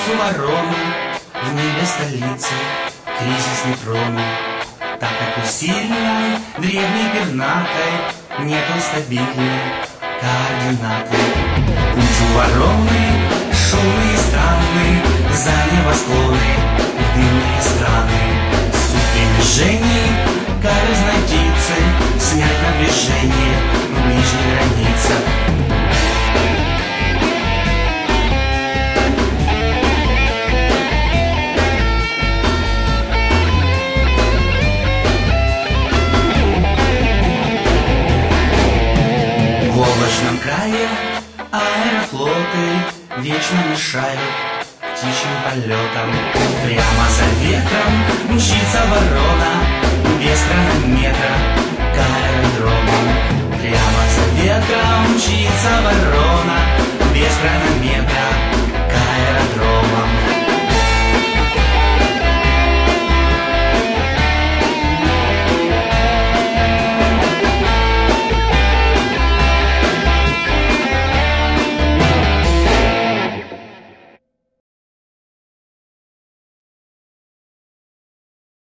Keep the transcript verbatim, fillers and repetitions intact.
птицу ворону в небе столицы кризис не тронул, так как у сильной, древней пернатой нету стабильной координаты. Путь у вороны шумный и странный, за небосклоны в дымные страны. Суть движений каверзной птицы снять напряжение в ближних границах. В облачном крае аэрофлоты вечно мешают птичьим полетам. Прямо за ветром мчится ворона без хронометра